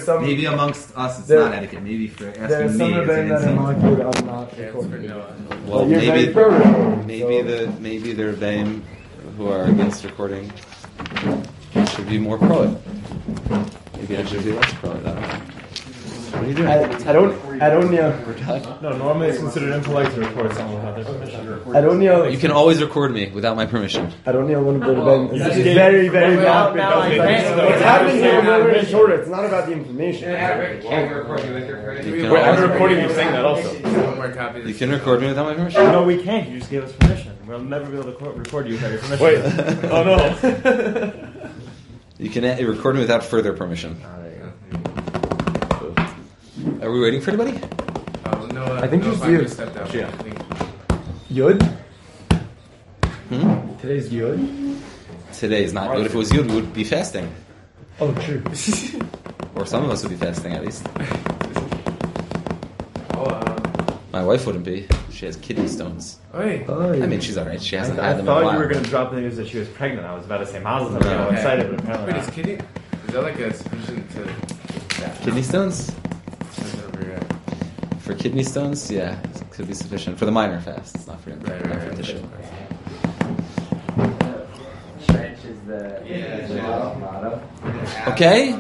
Maybe amongst us it's not etiquette. Maybe for asking me it's an insult. Well, maybe the Rebbeim who are against recording should be more pro it. Maybe I should be less pro it. I don't know. What are you doing? I don't know. No, normally it's considered impolite to record someone without their permission. I don't know. You can always record me without my permission. I don't know one of the events. It's very, very bad. What's happening here is shorter. It's not about the information. I'm recording you saying that also. You can record me without my permission? No, we can't. You just gave us permission. We'll never be able to record you without your permission. Wait. Oh no. You can record me without further permission. Are we waiting for anybody? No, I think just you. Yeah. Yud? Today's Yud? Today is not good. If it was Yud, we would be fasting. Oh, true. Or some of us would be fasting at least. My wife wouldn't be. She has kidney stones. I mean, she's alright. She hasn't had them in a while. I thought you were going to drop the news that she was pregnant. I was about to say Mazel Tov. I'm excited, but apparently Wait, is kidney? Is that like a sufficient to... Kidney stones? For kidney stones, yeah, it could be sufficient. For the minor fast, it's not for tissue. Okay.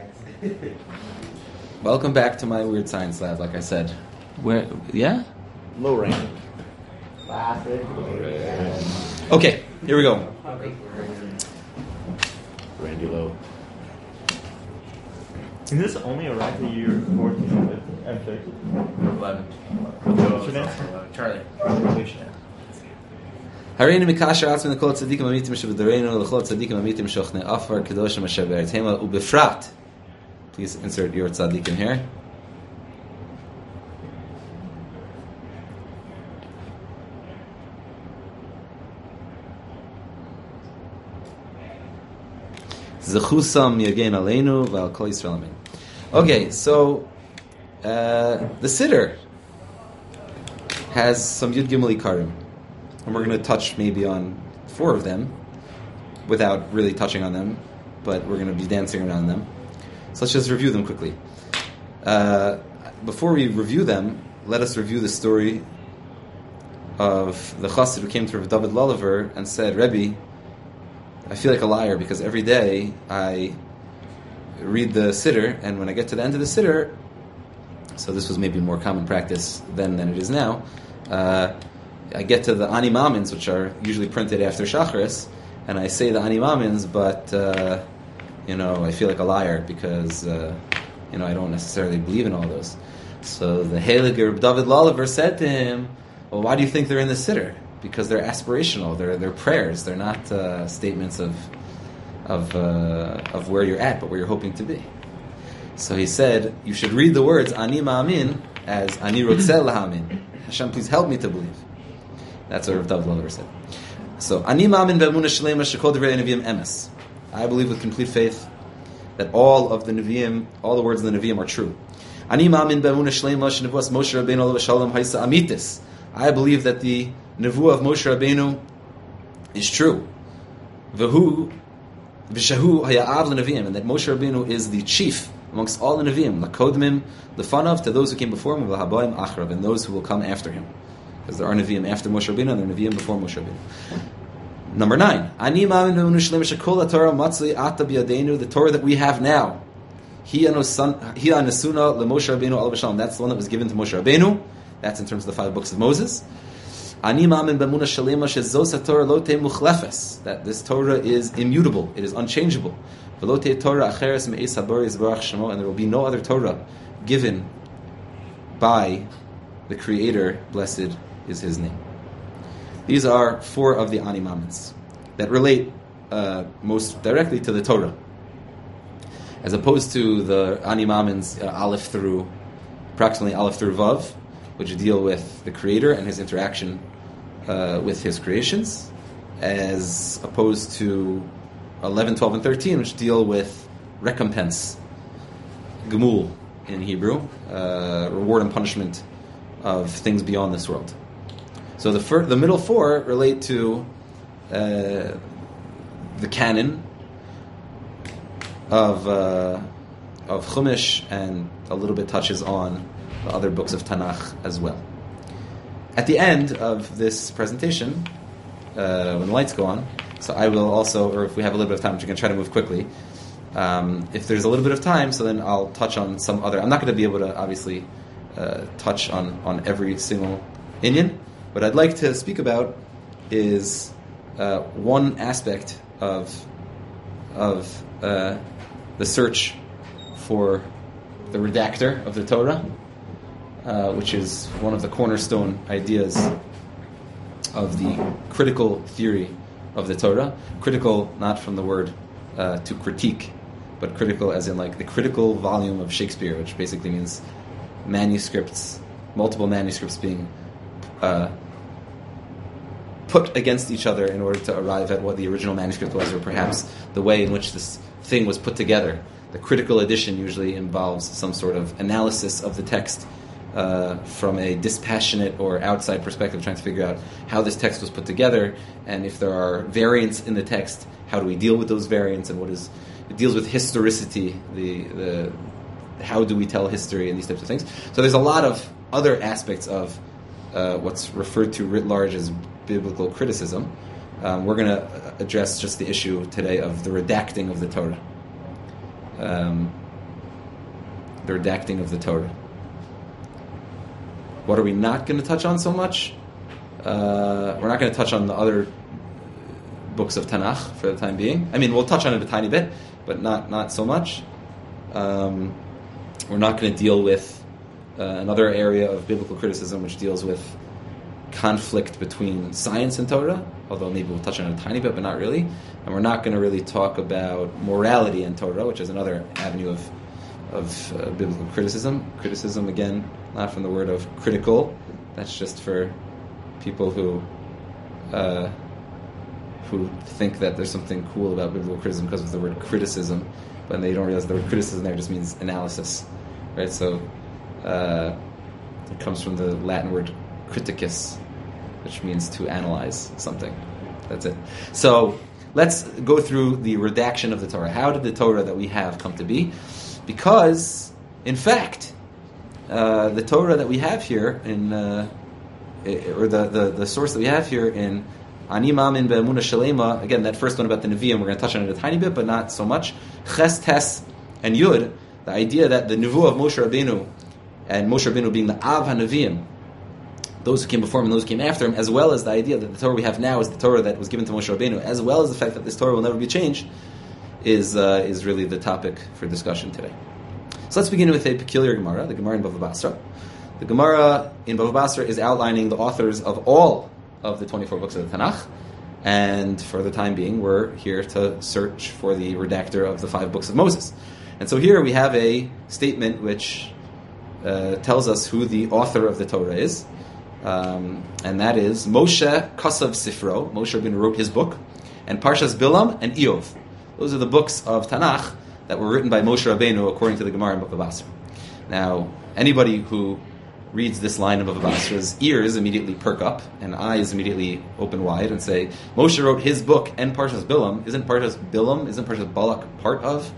Welcome back to my weird science lab, like I said. Where? Yeah? low range. Okay, here we go. Randy Lowe. Is this only a rack that you're working with M6? 11. What's your name? Charlie. הרינו מקשר עצמנו לכל צדיקים אמיתים שבדורנו לכל צדיקים אמיתים שוכני עפר קדושים אשר בארצנו ובפרט. Please insert your tzaddik in here. Zechusam yagen aleinu v'al kol Yisrael amen. Okay, so the Siddur has some Yud Gimel Ikarim. And we're going to touch maybe on 4 of them without really touching on them, but we're going to be dancing around them. So let's just review them quickly. Before we review them, let us review the story of the chassid who came to Rav David Lulaver and said, Rebbe, I feel like a liar because every day I read the Siddur, and when I get to the end of the Siddur, so this was maybe more common practice then than it is now, I get to the Ani Mamins, which are usually printed after Shacharis, and I say the Ani Mamins, but I feel like a liar because I don't necessarily believe in all those. So the Heiliger David Lulaver said to him, well, why do you think they're in the Siddur? Because they're aspirational, they're prayers, they're not statements of where you're at, but where you're hoping to be. So he said, you should read the words Ani Ma'amin as Ani Rotzeh Lahamin. Hashem, please help me to believe. That's what Rav David Lulaver said. So, Ani Ma'amin ve'emunah shlema shekol divrei neviim emes. I believe with complete faith that all of the Nevi'im, all the words of the Nevi'im are true. Ani Ma'amin ve'emunah shlema shenevuas Moshe Rabbeinu alav shalom haisa amitis. I believe that the Nevuah of Moshe Rabbeinu is true. V'shahu haya'av l'nevi'im, and that Moshe Rabbeinu is the chief amongst all the Nevi'im, l'kodmim, l'fanav, to those who came before him, v'habayim achrav, and those who will come after him. Because there are Nevi'im after Moshe Rabbeinu, and there are Nevi'im before Moshe Rabbeinu. Number 9. Ani ma'amin ve'emunah shlema shekol haTorah matzli ata b'yadeinu, the Torah that we have now. Hi anasuna l'Moshe Rabbeinu alav shalom. That's the one that was given to Moshe Rabbeinu. That's in terms of the 5 books of Moses. Ani ma'amin be'emunah shlema shezos haTorah lo teh muchlefes. That this Torah is immutable. It is unchangeable. V'lo teh Torah acheres me'es habori yizbarach shemo. And there will be no other Torah given by the Creator, blessed is His name. These are 4 of the Ani Mamins that relate most directly to the Torah, as opposed to the Ani Mamins approximately Aleph through Vav, which deal with the Creator and His interaction with His creations, as opposed to 11, 12, and 13, which deal with recompense, gemul in Hebrew, reward and punishment of things beyond this world. So the middle 4 relate to the canon of Chumash and a little bit touches on the other books of Tanakh as well. At the end of this presentation, when the lights go on, so I will also, or if we have a little bit of time, which we can try to move quickly, if there's a little bit of time, so then I'll touch on some other. I'm not going to be able to obviously touch on every single inyan. What I'd like to speak about is one aspect of the search for the redactor of the Torah, which is one of the cornerstone ideas of the critical theory of the Torah. Critical, not from the word to critique, but critical as in like the critical volume of Shakespeare, which basically means manuscripts, multiple manuscripts being put against each other in order to arrive at what the original manuscript was, or perhaps the way in which this thing was put together. The critical edition usually involves some sort of analysis of the text from a dispassionate or outside perspective, trying to figure out how this text was put together, and if there are variants in the text, how do we deal with those variants, and it deals with historicity, the how do we tell history, and these types of things. So there's a lot of other aspects of what's referred to writ large as biblical criticism. We're going to address just the issue today of the redacting of the Torah. The redacting of the Torah. What are we not going to touch on so much? We're not going to touch on the other books of Tanakh for the time being. I mean, we'll touch on it a tiny bit, but not so much. We're not going to deal with another area of biblical criticism, which deals with conflict between science and Torah, although maybe we'll touch on it a tiny bit, but not really. And we're not going to really talk about morality and Torah, which is another avenue of biblical criticism. Criticism, again, not from the word of critical. That's just for people who think that there's something cool about biblical criticism because of the word criticism, but they don't realize the word criticism there just means analysis, right? So it comes from the Latin word criticus, which means to analyze something. That's it. So let's go through the redaction of the Torah. How did the Torah that we have come to be? Because, in fact, the Torah that we have here or the source that we have here in Ani Ma'amin Be'emunah Shalema, again, that first one about the Nevi'im, we're going to touch on it a tiny bit, but not so much. Ches, Tes, and Yud, the idea that the Nevuah of Moshe Rabbeinu, and Moshe Rabbeinu being the Av HaNevi'im, those who came before him and those who came after him, as well as the idea that the Torah we have now is the Torah that was given to Moshe Rabbeinu, as well as the fact that this Torah will never be changed, is really the topic for discussion today. So let's begin with a peculiar Gemara, the Gemara in Bava Basra. The Gemara in Bava Basra is outlining the authors of all of the 24 books of the Tanakh, and for the time being, we're here to search for the redactor of the 5 books of Moses. And so here we have a statement which tells us who the author of the Torah is, and that is Moshe Kasav Sifro. Moshe Rabbeinu wrote his book, and Parshas Bilam and Iyov. Those are the books of Tanakh that were written by Moshe Rabbeinu according to the Gemara in Bava Basra. Now, anybody who reads this line of Bava Basra's ears immediately perk up, and eyes immediately open wide and say, Moshe wrote his book and Parshas Bilam. Isn't Parshas Balak part of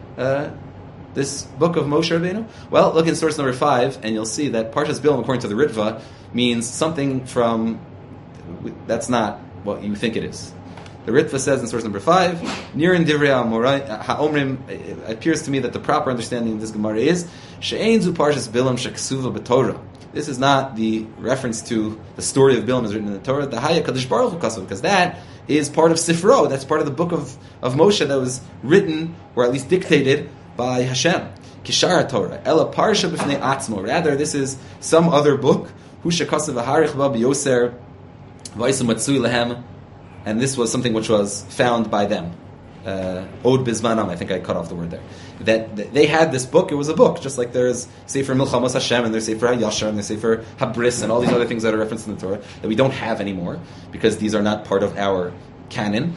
this book of Moshe Rabbeinu? Well, look in source number 5, and you'll see that Parshas Bilam, according to the Ritva, means something from... That's not what you think it is. The Ritva says in source number 5, Nirin Divrei HaOmrim, it appears to me that the proper understanding of this Gemara is She'ein zu Parshas Bilam sheksuva b'Torah. This is not the reference to the story of Bilam as written in the Torah, the Haya Kadosh Baruch Hu Kasav, because that is part of Sifro, that's part of the book of Moshe that was written, or at least dictated, by Hashem. Kishara Torah, Ela Parsha b'fnei Atzmo. Rather, this is some other book, Hu shekasav v'harich ba b'yoser v'yisam matzui lehem, and this was something which was found by them. Od Bizmanam, I think I cut off the word there. That they had this book, it was a book, just like there's Sefer Milchamos Hashem, and there's Sefer HaYashar, and there's Sefer HaBris, and all these other things that are referenced in the Torah, that we don't have anymore, because these are not part of our canon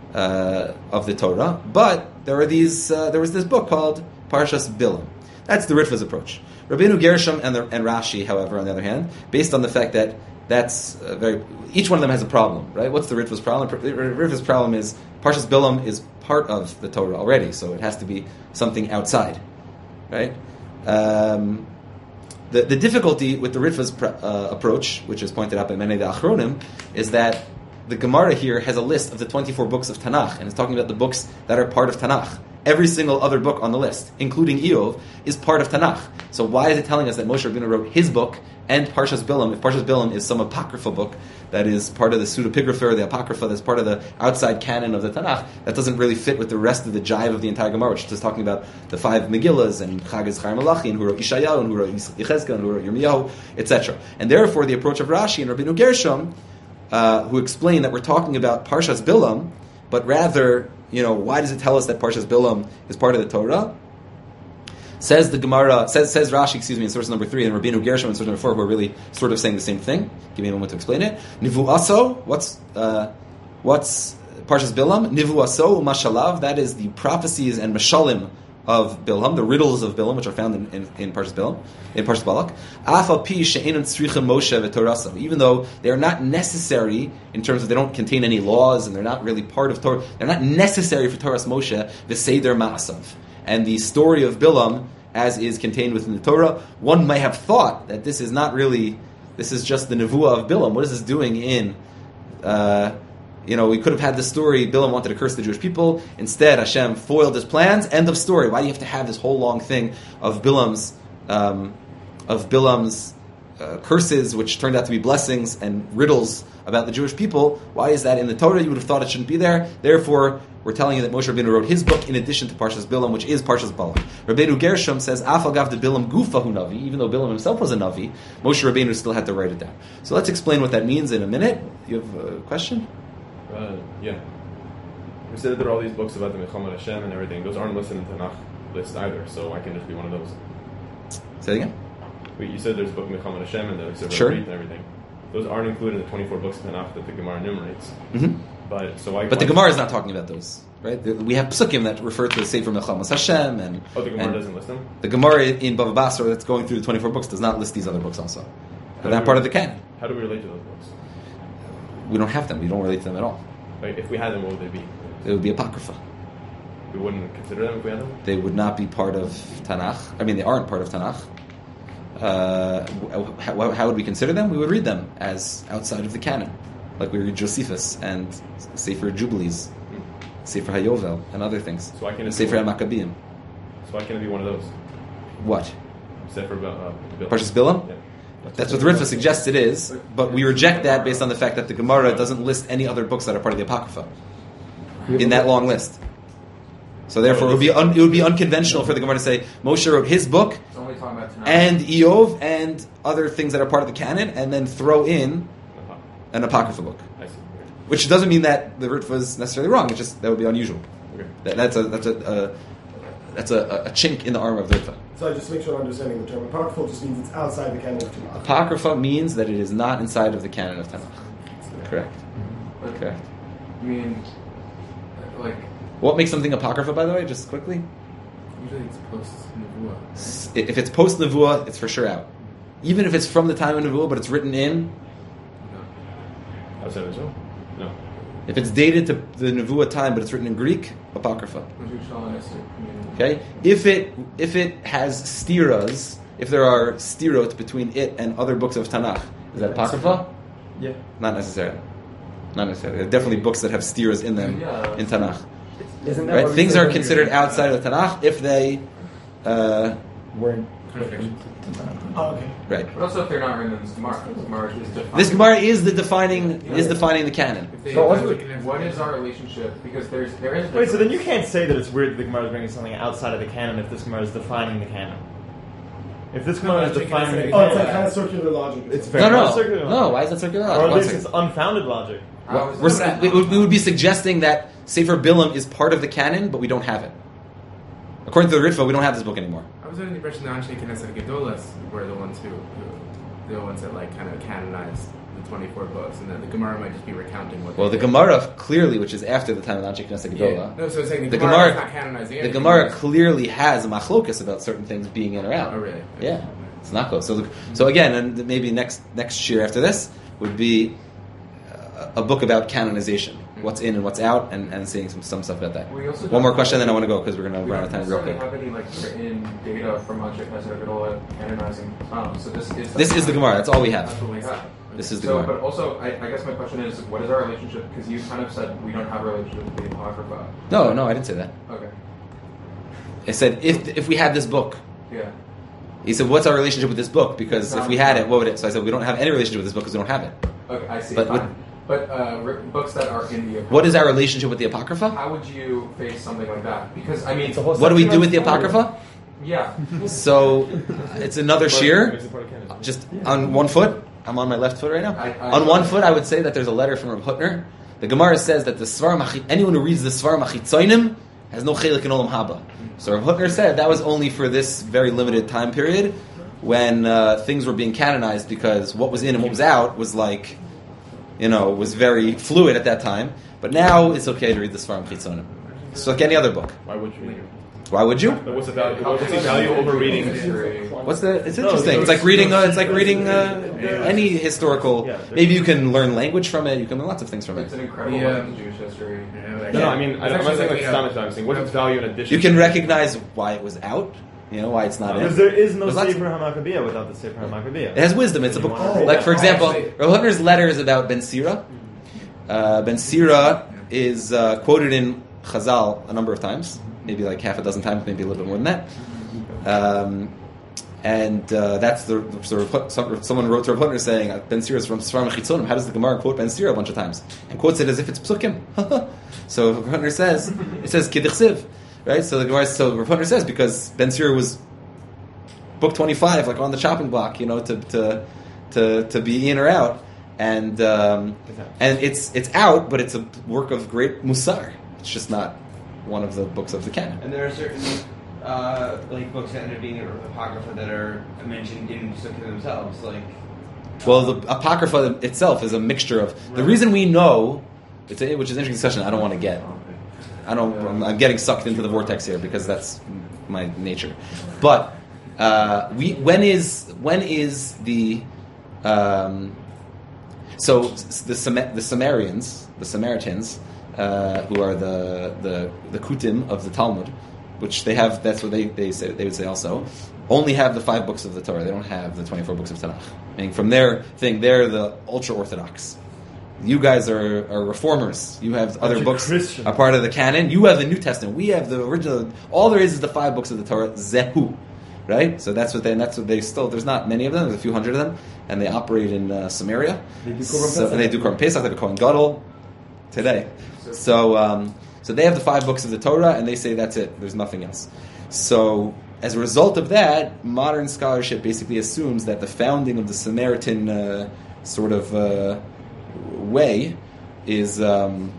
of the Torah. But there were there was this book called Parshas Bilam. That's the Ritva's approach. Rabbeinu Gershom and Rashi, however, on the other hand, based on the fact that that's each one of them has a problem, right? What's the Ritva's problem? The Ritva's problem is Parshas Bilam is part of the Torah already, so it has to be something outside. right? The difficulty with the Ritva's approach, which is pointed out by many of the Achronim, is that the Gemara here has a list of the 24 books of Tanakh, and it's talking about the books that are part of Tanakh. Every single other book on the list, including Eov, is part of Tanakh. So why is it telling us that Moshe Rabbeinu wrote his book and Parshas Bilam? If Parshas Bilam is some apocrypha book that is part of the pseudepigrapha or the apocrypha that's part of the outside canon of the Tanakh, that doesn't really fit with the rest of the jive of the entire Gemara, which is talking about the 5 Megillas and Chagas Chaim Malachi, and who wrote Ishayahu, and who wrote Yechezkel, and who wrote Yirmiyahu, etc. And therefore, the approach of Rashi and Rabbeinu Gershom, who explain that we're talking about Parshas Bilam, but rather, why does it tell us that Parshas Bilam is part of the Torah? Says the Gemara, says Rashi, in source number 3, and Rabbeinu Gershom in source number 4, who are really sort of saying the same thing. Give me a moment to explain it. Nivuaso, what's Parshas Bilam? Nivuaso Mashalav, that is the prophecies and Mashalim of Bilam, the riddles of Bilam, which are found in Parshas Bilam, in Parshas Balak. Afa pi she'enon tzricha Moshe v'Torasa, even though they are not necessary in terms of they don't contain any laws and they're not really part of Torah, they're not necessary for Torah's Moshe, v'seder ma'asav. And the story of Bilam, as is contained within the Torah, one might have thought that this is not really, this is just the nevuah of Bilam. What is this doing in, we could have had the story, Bilam wanted to curse the Jewish people. Instead, Hashem foiled his plans. End of story. Why do you have to have this whole long thing of Bilam's curses, which turned out to be blessings and riddles about the Jewish people? Why is that in the Torah? You would have thought it shouldn't be there. Therefore, we're telling you that Moshe Rabbeinu wrote his book in addition to Parshas Bilam, which is Parshas Balak. Rabbeinu Gershom says, Afal gav de Bilam gufahu navi, even though Bilam himself was a navi, Moshe Rabbeinu still had to write it down. So let's explain what that means in a minute. You have a question? Yeah. We said that there are all these books about the Milchama Hashem and everything. Those aren't listed in the Tanakh list either, so I can just be one of those. Say it again? Wait, you said there's a book Milchama Hashem and the Sefer Sure. and everything. Those aren't included in the 24 books of Tanakh that the Gemara enumerates. Mm-hmm. But the Gemara is not talking about those, right? We have psukim that refer to the Sefer Milchamas Hashem, and the Gemara doesn't list them. The Gemara in Bava Basra that's going through the 24 books does not list these other books also. They're not part of the canon. How do we relate to those books? We don't have them. We don't relate to them at all. Like, if we had them, what would they be? They would be apocrypha. We wouldn't consider them if we had them? They would not be part of Tanakh. I mean, they aren't part of Tanakh. How would we consider them? We would read them as outside of the canon. Like we read Josephus and Sefer Jubilees, Sefer Hayovel, and other things. So I can Sefer HaMaccabim. So why can't it be one of those? What? Sefer Bilam. Parshas Bilam? Yeah. That's what the Ritva suggests it is, but we reject that based on the fact that the Gemara doesn't list any other books that are part of the Apocrypha in that long list. So therefore, it would be unconventional for the Gemara to say Moshe wrote his book and Eov and other things that are part of the canon, and then throw in an Apocrypha book. I see. Which doesn't mean that the Ritva is necessarily wrong. It's just that would be unusual. Okay. That's a chink in the armor of the Ritva. So I just make sure I'm understanding the term. Apocryphal just means it's outside the canon of Tanakh. Apocrypha means that it is not inside of the canon of Tanakh. Correct. Correct. I mean, like... What makes something Apocrypha, by the way, just quickly? Usually it's post-Nevuah. If it's post-Nevuah, it's for sure out. Even if it's from the time of Nevuah, but it's written in... No. Outside of Israel? No. If it's dated to the Nevuah time, but it's written in Greek, Apocrypha. Okay? If it has stiras, if there are stirot between it and other books of Tanakh, is that Apocrypha? Yeah. Not necessarily. Not necessarily. There are definitely books that have stiras in them in Tanakh. Isn't that Right? Things are considered outside of the Tanakh if they weren't. Oh, okay. right. But also if they're not written in this Gemara. This Gemara is defining the canon. What is our relationship? Because there is. Wait, so then you can't say that it's weird that the Gemara is bringing something outside of the canon if this Gemara is defining the canon. If this Gemara is defining the canon, it's like kind of circular logic. It's very much circular logic. No. Why is that circular Or logic? at least it's unfounded logic. We would be suggesting that Sefer Bilam is part of the canon, but we don't have it. According to the Ritva, we don't have this book anymore. I was under the impression that Anshe Knesset Gedolas were the ones that like kind of canonized the 24 books, and then the Gemara might just be recounting what. Well, the Gemara clearly, which is after the time of Anshe Knesset Gedola. Yeah. No, so I was saying the Gemara is not canonizing. The Gemara clearly has a machlokas about certain things being in or out. Oh, really? Yeah, it's not close. So again, and maybe next year after this would be a book about canonization. what's in and what's out, and seeing some stuff about that. We also One more question, then I want to go because we're going to we run don't out of time real necessarily quick. have any written data from Anshe Chesed Gedolah canonizing. So This is the Gemara. That's all we have. That's what we have. This is the So, Gemara. but also, I guess my question is, what is our relationship? Because you kind of said we don't have a relationship with the Apocrypha. No, I didn't say that. Okay. I said if we had this book. Yeah. He said, "What's our relationship with this book? Because if we had it, what would it?" So I said, "We don't have any relationship with this book because we don't have it." Okay, I see. But Fine. But books that are in the Apocrypha. What is our relationship with the Apocrypha? How would you face something like that? Because I mean, What do we do with the Apocrypha? yeah. So it's another shear. Makes it part of canon. Just on one foot. I'm on my left foot right now. On one foot, I would say that there's a letter from Reb Hutner. The Gemara says that the Svarim, anyone who reads the Svarim Achitzonim has no chelik in Olam Haba. So Reb Hutner said that was only for this very limited time period when things were being canonized, because what was in and what was out was like, was very fluid at that time. But now it's okay to read the Svarim Achitzonim. It's like any other book. Why would you? Why would you? What's the value? What's the value over reading? It's interesting. It's like reading. Any historical. Maybe you can learn language from it. You can learn lots of things from It's it. an incredible look at Jewish history. No, I mean, I'm not saying like Stam. I'm saying what's its value in addition? You can recognize why it was out. Why it's not in. Because there is no There's lots Sefer HaMaccabea without the Sefer HaMaccabea. It has wisdom. It's a book. Like for example, Rav Hutner's letter is about Ben Sira. Ben Sira is quoted in Chazal a number of times, maybe like half a dozen times, maybe a little bit more than that. That's the sort of someone wrote to Rav Hutner saying Ben Sira is from Svarim Achitzonim. How does the Gemara quote Ben Sira a bunch of times and quotes it as if it's psukim? So Rav Hutner says Kidduchsiv, right? So Rav Hutner says because Ben Sira was book 25, like on the chopping block, to be in or out, and it's out, but it's a work of great musar. It's just not one of the books of the canon. And there are certain books that end up being apocrypha that are mentioned in Sukkah themselves, like. Well, the apocrypha itself is a mixture of the reason we know, which is an interesting discussion. I don't want to get. I'm getting sucked into the vortex here because that's my nature. But when is the so the Samaritans, who are the Kutim of the Talmud, which they have, that's what they say. They would say also, only have the 5 books of the Torah. They don't have the 24 books of Tanakh. Meaning, from their thing, they're the ultra orthodox. You guys are reformers. You have other books Christian. are part of the canon. You have the New Testament. We have the original. All there is the 5 books of the Torah. Zehu, right? So that's what they still. There's not many of them. There's a few hundred of them, and they operate in Samaria. They do Korban Pesach. And they do Korban Pesach. They have a Kohen Gadol today. So they have the 5 books of the Torah, and they say that's it. There's nothing else. So as a result of that, modern scholarship basically assumes that the founding of the Samaritan way is around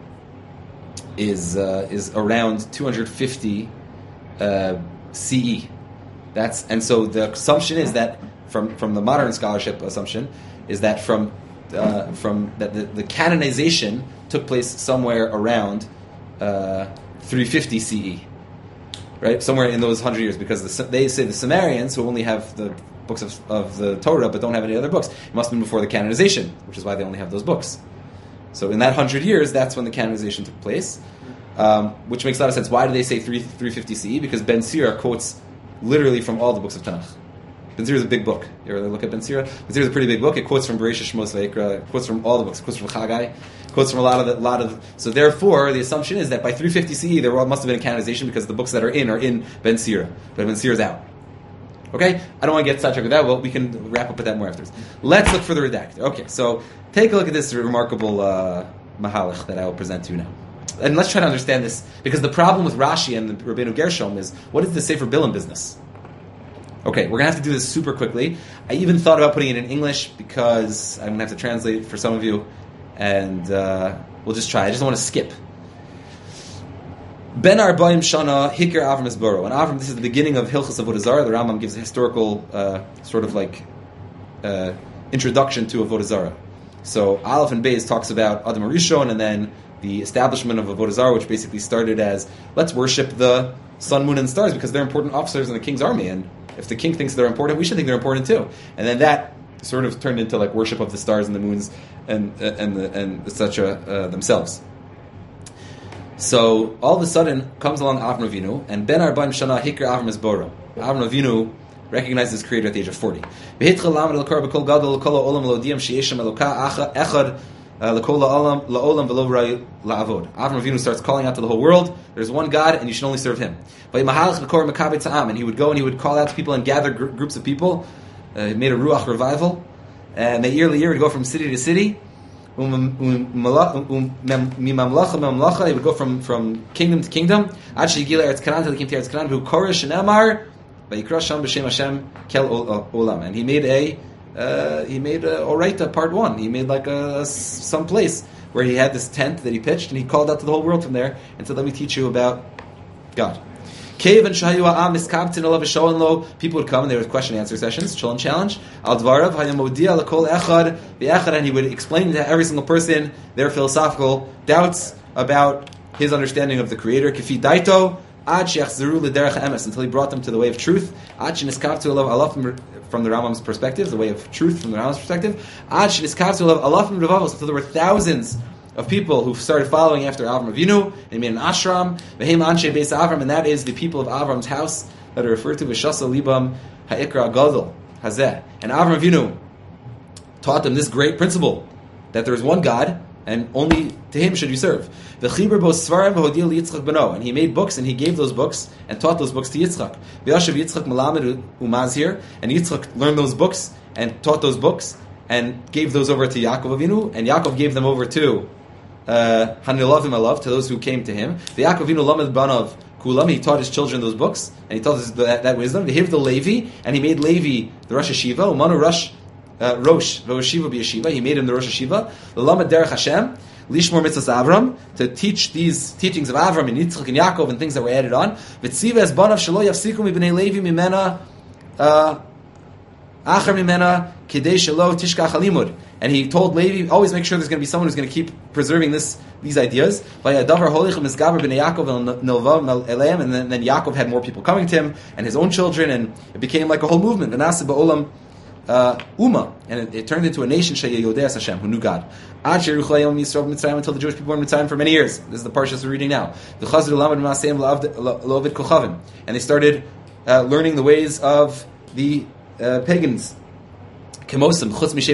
250 CE. So the assumption is that from the modern scholarship assumption is that from that the canonization took place somewhere around 350 CE, right? Somewhere in those 100 years, because they say the Sumerians, who only have the books of the Torah but don't have any other books, it must have been before the canonization, which is why they only have those books. So in that 100 years, that's when the canonization took place, which makes a lot of sense. Why do they say 350 CE? Because Ben Sira quotes literally from all the books of Tanakh. Ben Sira is a big book. You ever look at Ben Sira? Ben Sira is a pretty big book. It quotes from Bereshit, Shmos, Vayikra. It quotes from all the books. It quotes from Chagai. It quotes from a lot of. So therefore, the assumption is that by 350 CE, there must have been a canonization because the books that are in Ben Sira, but Ben Sira is out. Okay, I don't want to get sidetracked with that. Well, we can wrap up with that more afterwards. Let's look for the redacted. Okay, so take a look at this remarkable mahalach that I will present to you now. And let's try to understand this, because the problem with Rashi and the Rabbeinu Gershom is, what is the Sefer Bilam business? Okay, we're going to have to do this super quickly. I even thought about putting it in English, because I'm going to have to translate it for some of you, and we'll just try. I just don't want to skip. Ben Arbaim Shana Hikr Avram Esboro. And Avram, this is the beginning of Hilchos Avodah Zarah. The Rambam gives a historical introduction to Avodah Zarah. So Aleph and Beis talks about Adam Arishon, and then the establishment of Avodah Zarah, which basically started as, let's worship the sun, moon, and stars because they're important officers in the king's army, and if the king thinks they're important, we should think they're important too. And then that sort of turned into like worship of the stars and the moons and etc. Themselves. So all of a sudden comes along Avram Avinu, and Ben Arba'im Shana Hikr Avram is Boro. Avram Avinu recognized his creator at the age of 40. Avram Avinu starts calling out to the whole world, there's one God and you should only serve him. And he would go and he would call out to people and gather groups of people. He made a Ruach revival. And year to year, he would go from city to city. He would go from kingdom to kingdom. Until he came to Eretz Canaan, who Koresh and Amar, and he made a Oraita part 1. He made like some place where he had this tent that he pitched, and he called out to the whole world from there and said, "Let me teach you about God." People would come and there was question and answer sessions, Shul and Challenge. And he would explain to every single person their philosophical doubts about his understanding of the Creator. Until he brought them to the way of truth. From the Rambam's perspective, the way of truth from the Rambam's perspective. Until there were thousands of people who started following after Avram Avinu, and he made an ashram, and that is the people of Avram's house that are referred to as Shasa Libam Ha'ikra Gadol Hazeh. And Avram Avinu taught them this great principle, that there is one God, and only to him should you serve. And he made books, and he gave those books, and taught those books to Yitzchak. And Yitzchak learned those books, and taught those books, and gave those over to Yaakov Avinu, and Yaakov gave them over to Hanilavim Alav, to those who came to him. The Yaakov Avinu Lamed Banav Kulam, he taught his children those books, and he taught us that wisdom. He gave the Levi, and he made Levi the Rosh Hashiva, Umanu Rosh Yeshiva B'Yeshiva, he made him the Rosh Hashiva. The Lamed Derech Hashem, Lishmor Mitzvahs Avram, to teach these teachings of Avram and Yitzchak and Yaakov and things that were added on. V'tziva es Banav Shelo Yafsiku Mibnei Levi Mimena Achar Mimena Kidei Shelo Tishkach Halimud. And he told Levi, always make sure there's going to be someone who's going to keep preserving these ideas. And then Yaakov had more people coming to him, and his own children, and it became like a whole movement. And it turned into a nation Hashem, who knew God. Until the Jewish people were in Mitzrayim for many years. This is the parshas we're reading now. And they started learning the ways of the pagans. Except for the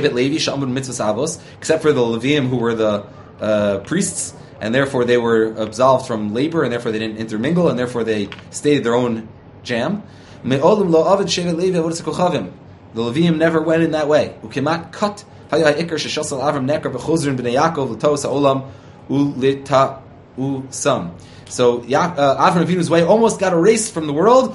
Leviim, who were the priests, and therefore they were absolved from labor, and therefore they didn't intermingle, and therefore they stayed their own jam. The Leviim never went in that way. So Avram Avinu's way almost got erased from the world.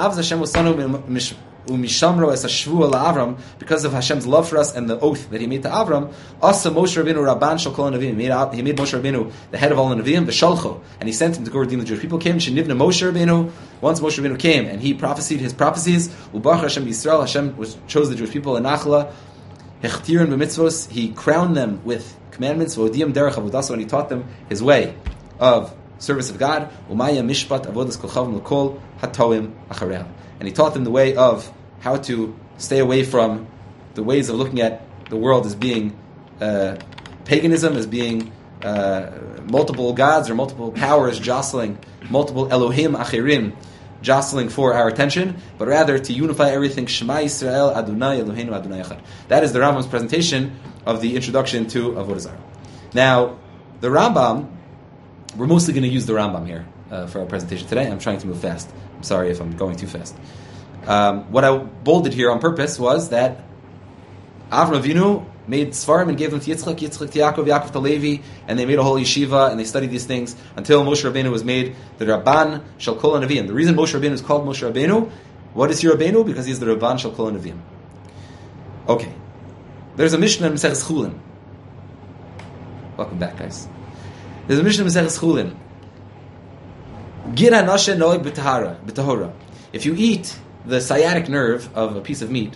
Because of Hashem's love for us and the oath that He made to Avram, Asa Moshe Rabbeinu Rabban Shel Kol HaNavim. He made Moshe Rabbeinu the head of all the Navim, V'Shalcho, and He sent him to go redeem the Jewish people. Came Shenivna Moshe Rabbeinu. Once Moshe Rabbeinu came and he prophesied his prophecies, Ubach Hashem Yisrael. Hashem chose the Jewish people in Nachla. Hechtirin b'mitzvos. He crowned them with commandments. V'odiyim derech avodaso, and He taught them His way of service of God. Umaya mishpat avodas kol chavim l'kol hatoim achareha. And He taught them the way of how to stay away from the ways of looking at the world as being paganism, as being multiple gods or multiple powers jostling, multiple Elohim achirim jostling for our attention, but rather to unify everything. Shema Yisrael Adonai Eloheinu Adonai Echad. That is the Rambam's presentation of the introduction to Avodah Zarah. Now, the Rambam, we're mostly going to use the Rambam here for our presentation today. I'm trying to move fast. I'm sorry if I'm going too fast. What I bolded here on purpose was that Avram Avinu made Sfarim and gave them to Yitzchak, Yitzchak to Yaakov, Yaakov to Levi, and they made a whole yeshiva and they studied these things until Moshe Rabbeinu was made the Rabban Shel Kol HaNavim. The reason Moshe Rabbeinu is called Moshe Rabbeinu, what is he Rabbeinu? Because he's the Rabban Shel Kol HaNavim. Okay, there's a Mishnah in Maseches Chulin. Welcome back, guys. There's a Mishnah in Maseches Chulin. Gid hanashe noeg b'tahora. If you eat the sciatic nerve of a piece of meat,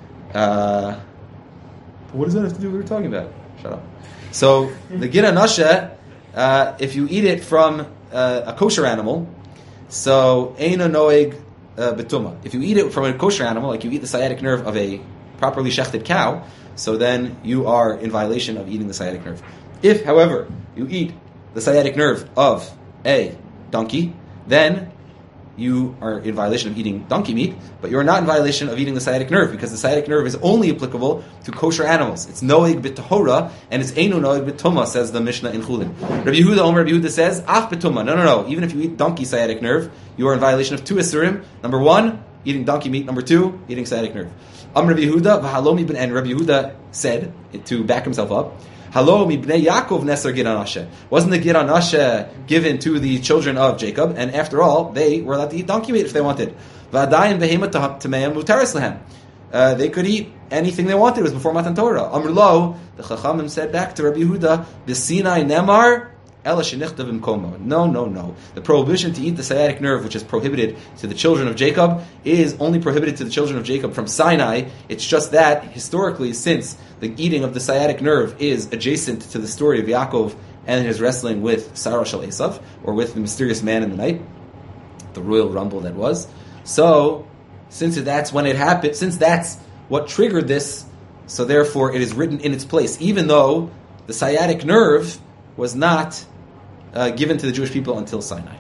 what does that have to do with what we're talking about? Shut up. So the gid hanashe, if you eat it from a kosher animal, so eino noeg b'tuma. If you eat it from a kosher animal, like you eat the sciatic nerve of a properly shechted cow, so then you are in violation of eating the sciatic nerve. If, however, you eat the sciatic nerve of a donkey, then you are in violation of eating donkey meat, but you are not in violation of eating the sciatic nerve, because the sciatic nerve is only applicable to kosher animals. It's noeg b'tahora, and it's einu noeg b'tuma, says the Mishnah in Chulin. Rabbi Yehuda says, ach b'tuma. No. Even if you eat donkey sciatic nerve, you are in violation of 2 isurim. Number 1, eating donkey meat. Number 2, eating sciatic nerve. Rabbi Yehuda, v'halomi ben, and Rabbi Yehuda said, to back himself up, Halo mi bnei Yaakov neser gid anashe. Wasn't the gid anashe given to the children of Jacob? And after all, they were allowed to eat donkey meat if they wanted. V'adayin behema tameim mutaris lehem. They could eat anything they wanted. It was before Matan Torah. Amr lo, the Chachamim said back to Rabbi Yehuda, B'sinai nemar ela shenichtav imkomo. No. The prohibition to eat the sciatic nerve, which is prohibited to the children of Jacob, is only prohibited to the children of Jacob from Sinai. It's just that, historically, since the eating of the sciatic nerve is adjacent to the story of Yaakov and his wrestling with Sarah Shel Esav, or with the mysterious man in the night, the royal rumble that was. So, since that's when it happened, since that's what triggered this, so therefore it is written in its place, even though the sciatic nerve was not given to the Jewish people until Sinai.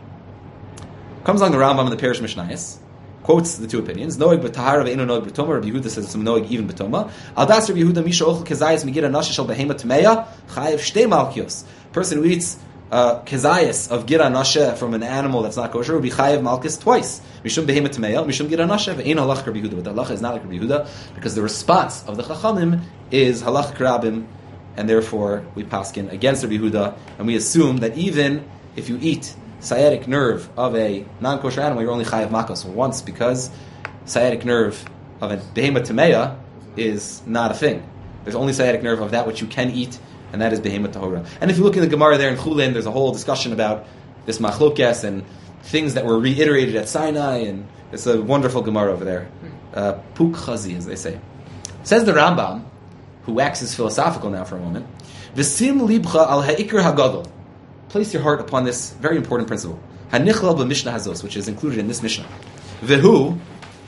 Comes along the Rambam in the Parish Mishnayos, quotes the two opinions. Noeg b'tahara ve'eno noeg b'toma. Rabbi Yehuda says some noeg even b'toma. Al das Rabbi Yehuda misha ochel kezayis migid anashe shel behema tmeya chayev shtei malkios. Person who eats kezayis of gid anashe from an animal that's not kosher will be chayev malkis twice. Mishum behema tmeya, mishum gid anashe ve'en halach Rabbi Yehuda. But the halacha is not like Rabbi Yehuda, because the response of the Chachamim is halach krabim, and therefore we paskin against Rabbi Yehuda, and we assume that even if you eat sciatic nerve of a non-kosher animal, you're only chayav makos once, because sciatic nerve of a behema tameya is not a thing. There's only sciatic nerve of that which you can eat, and that is behema tahora. And if you look in the Gemara there in Chulin, there's a whole discussion about this machlokes and things that were reiterated at Sinai, and it's a wonderful Gemara over there. Puk chazi, as they say. Says the Rambam, who waxes philosophical now for a moment, V'sim libcha al ha'ikr hagadol. Place your heart upon this very important principle. Hanichlal b'mishnah hazos, which is included in this Mishnah. V'hu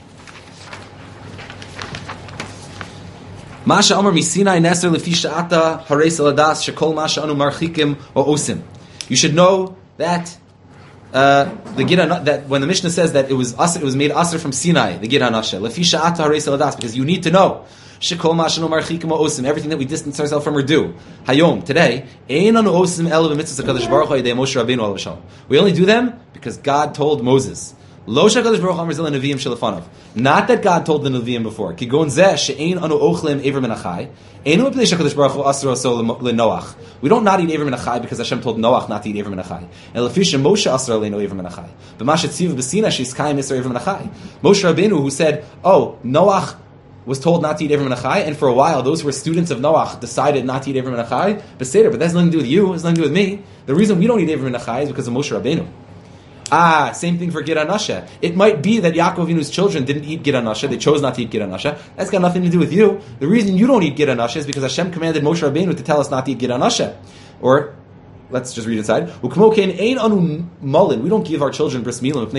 Masha Amar Misinai Neser Lefi Sha'ata Hareis Aladas Shekol Masha Anu Marchikim or Osim. You should know that the Gid that when the Mishnah says that it was made aser from Sinai, the Gid Hanashe Lefi Sha'ata Hareis Aladas, because you need to know Shekol Masha Anu Marchikim or Osim, everything that we distance ourselves from or do. Hayom, today, Ein Anu Osim Ela B'Mitzvahs HaKadosh Baruch Hu Yedei Moshe Rabbeinu Alav Shalom. We only do them because God told Moses. Lo shakadosh baruch Amar Zil Neviim Shelafanav. Not that God told the Neviim before. Kigon zeh she'ein anu ochlim ever min achai. Einu b'nei shakadosh baruch Hu asro so leNoach. We don't not eat ever min achai because Hashem told Noach not to eat ever min achai. And lefisha Moshe asro leino ever min achai. B'mashet tziv b'sina she's kaim isra ever min achai. Moshe Rabbeinu, who said, "Oh, Noach was told not to eat ever min achai," and for a while those who were students of Noach decided not to eat ever min achai. But that has nothing to do with you. It has nothing to do with me. The reason we don't eat ever min achai is because of Moshe Rabbeinu. Same thing for Gid Anashe. It might be that Yaakov Avinu's children didn't eat Gid Anashe. They chose not to eat Gid Anashe. That's got nothing to do with you. The reason you don't eat Gid Anashe is because Hashem commanded Moshe Rabbeinu to tell us not to eat Gid Anashe. Or, let's just read inside. We don't give our children bris milah.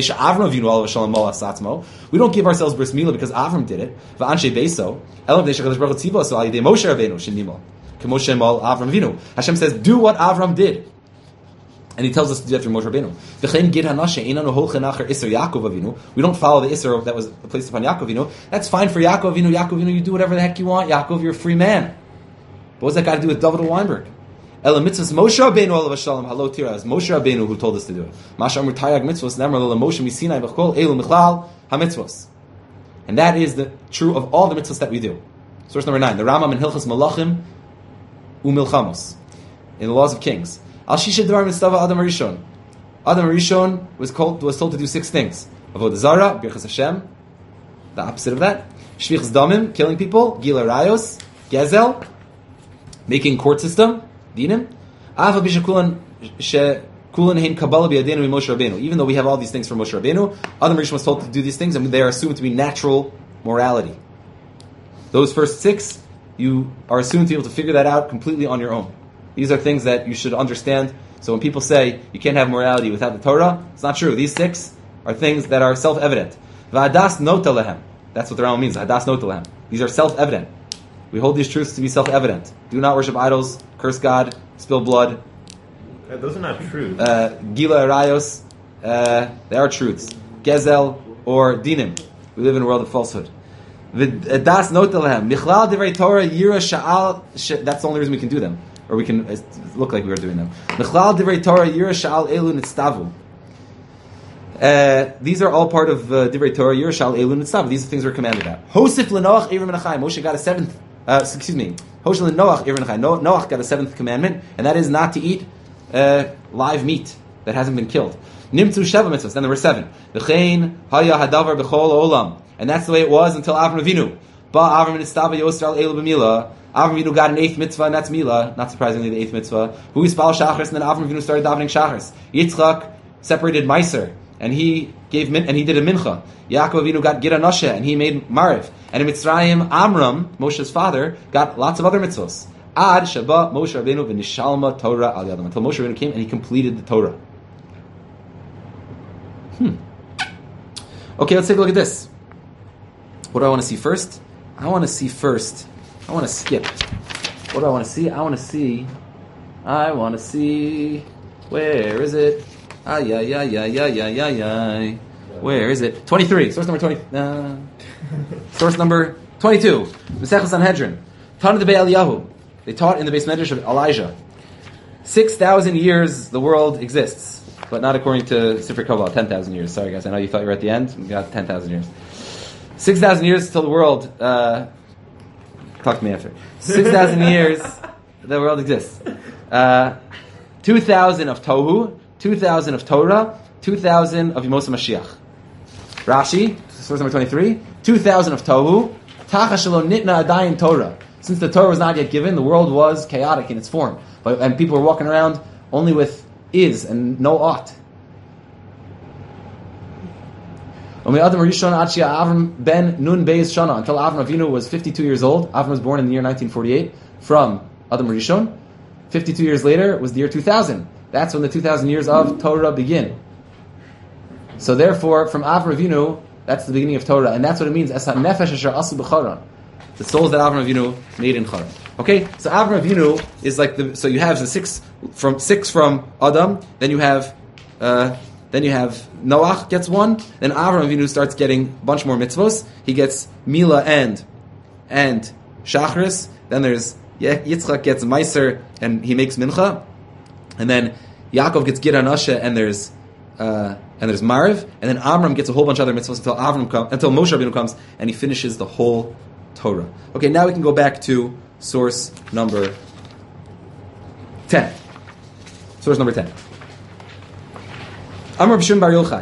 We don't give ourselves bris milah because Avram did it. Hashem says, do what Avram did. And he tells us to do that through Moshe Rabbeinu. We don't follow the Isser that was placed upon Yaakov Avinu. That's fine for Yaakov Avinu. Yaakov Avinu, you do whatever the heck you want. Yaakov, you're a free man. But what's that got to do with David Weinberg? Ela mitzvahs Moshe Rabbeinu alav shalom halo tira. It's Moshe Rabbeinu who told us to do it. Masha amur tayag mitzvos nemar lela Moshe misinai v'chol elu michlal ha-mitzvos. And that is the true of all the mitzvahs that we do. Source number 9. The Rambam in Hilchos Malachim u'milchamos. In the Laws of Kings. Al shisha dvar mistava Adam Rishon. Adam Rishon was told to do 6 things: avodah zara, birchas Hashem, the opposite of that; shvichas damim, killing people; gila rayos, gezel, making court system, dinim; ava b'shekulan shekulan hein kabbalah b'yadenu Moshe Rabbeinu. Even though we have all these things from Moshe Rabbeinu, Adam Rishon was told to do these things, and they are assumed to be natural morality. Those first 6, you are assumed to be able to figure that out completely on your own. These are things that you should understand. So when people say you can't have morality without the Torah, it's not true. These 6 are things that are self-evident. V'adas nota lehem. That's what the Rambam means. Hadas nota lehem. These are self-evident. We hold these truths to be self-evident. Do not worship idols, curse God, spill blood, Those are not truths. Gila Rayos, they are truths. Gezel or Dinim. We live in a world of falsehood. Das Notelehem. Michlal Divrei Torah Yira Sha'al. That's the only reason we can do them. Or we can look like we are doing them. Michlal Divrei Torah Yira Sha'al Elu Nitztavu. These are all part of Divrei Torah Yira Sha'al Elu Nitztavu. These are things we're commanded about. Hosif L'Noach Eivrim Menachai. Moshe got a seventh. Hosif L'Noach Eivrim Menachai. Noach got a seventh commandment, and that is not to eat live meat that hasn't been killed. Nimtzu Sheva mitzvahs. Then there were 7. V'chein haya hadavar b'chol olam. And that's the way it was until Avram Avinu. Ba Avram Nistava Yosral Elu b'Mila. Avram Avinu got an 8th mitzvah, and that's Mila. Not surprisingly, the 8th mitzvah. Who is Spal Shachris, and then Avram Avinu started davening Shachris. Yitzchak separated Meiser, and he did a mincha. Yaakov Avinu got Gira Noshe, and he made Mariv. And in Mitzrayim, Amram, Moshe's father, got lots of other mitzvahs. Ad Shaba Moshe Rabbeinu v'nishalma Torah al yadam. Until Moshe Rabbeinu came and he completed the Torah. Okay, let's take a look at this. What do I want to see first? I want to skip. What do I want to see? I want to see. Where is it? Where is it? 23. Source number 20. Source number 22. Masechah Sanhedrin. Tana de Eliyahu. They taught in the Beis Medrash of Elijah. 6,000 years the world exists. But not according to Sifrei Kabbalah, 10,000 years. Sorry guys, I know you thought you were at the end. We got 10,000 years. 6,000 years till the world... talk to me after. 6,000 years the world exists. 2,000 of Tohu, 2,000 of Torah, 2,000 of Yemos HaMashiach. Rashi, source number 23, 2,000 of Tohu, Tacha Shelo Nitna Adayin Torah. Since the Torah was not yet given, the world was chaotic in its form. And people were walking around only with is and no ought. Until Avram Avinu was 52 years old. Avram was born in the year 1948 from Adam Rishon. 52 years later was the year 2000. That's when the 2,000 years of Torah begin. So therefore, from Avram Avinu, that's the beginning of Torah, and that's what it means. The souls that Avram Avinu made in Charan. Okay, so Avram Avinu is like so you have the six from Adam, then you have Noach gets 1, then Avram Avinu starts getting a bunch more mitzvos. He gets Mila and Shachris. Then there's Yitzchak gets Meiser and he makes Mincha, and then Yaakov gets Gira Nashe and there's Mariv, and then Amram gets a whole bunch of other mitzvos until Moshe Rabbeinu comes and he finishes the whole Torah. Okay, now we can go back to source number 10. Source number 10. Amar B'Shim Bar Yochai.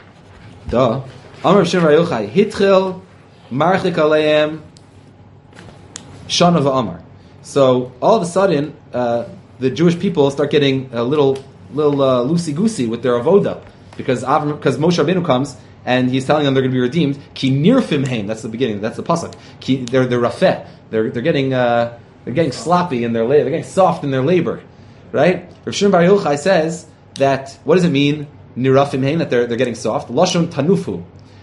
Amar B'Shim Bar Yochai. Hitchil Marchik Aleim Shana V'Amar. So all of a sudden, the Jewish people start getting a little loosey-goosey with their avoda because Moshe Rabbeinu comes and he's telling them they're going to be redeemed. Ki nirfim heim. That's the beginning. That's the pasuk. They're rafeh. They're getting sloppy in their labor. They're getting soft in their labor, right? Rav Shimon Bar Yochai says that. What does it mean? Nirafim heim, that they're getting soft. Lashon tanufu.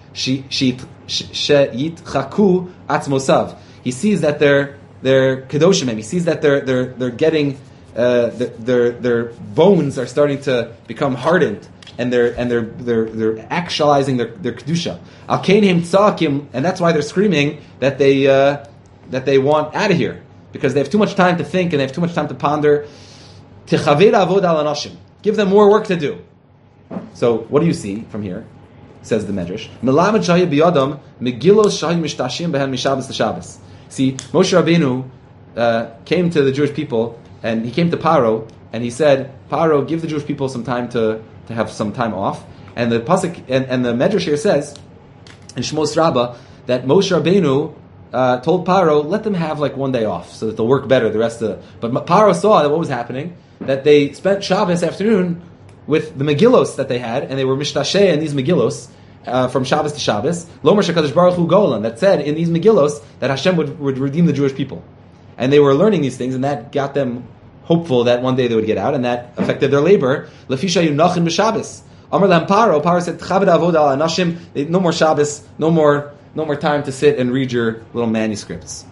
Yitchaku atzmosav. He sees that they're kedoshim heim. He sees that they're getting their bones are starting to become hardened. And they're actualizing their kedusha. Al kainhem tzakim, and that's why they're screaming that they want out of here because they have too much time to think and they have too much time to ponder. Tichavei avoda al anashim. Give them more work to do. So what do you see from here? Says the Medrash. Melamed shahid biyadam megillos shahid mishtashim behen mishabbos to Shabbos. See, Moshe Rabbeinu came to the Jewish people and he came to Paro and he said, Paro, give the Jewish people some time to have some time off. And the pasuk and the Medrash here says in Shmos Rabbah that Moshe Rabbeinu told Paro, let them have like one day off so that they'll work better the rest of the... But Paro saw that what was happening, that they spent Shabbos afternoon with the Megillos that they had, and they were mishtasheh in these Megillos from Shabbos to Shabbos. Lomer shekadosh baruch hu golan, that said in these Megillos that Hashem would redeem the Jewish people. And they were learning these things, and that got them hopeful that one day they would get out, and that affected their labor. Lefisha yunachin b'Shabbos. Amar lam Paro said, Tchaved avoda al anashim, no more Shabbos, no more time to sit and read your little manuscripts.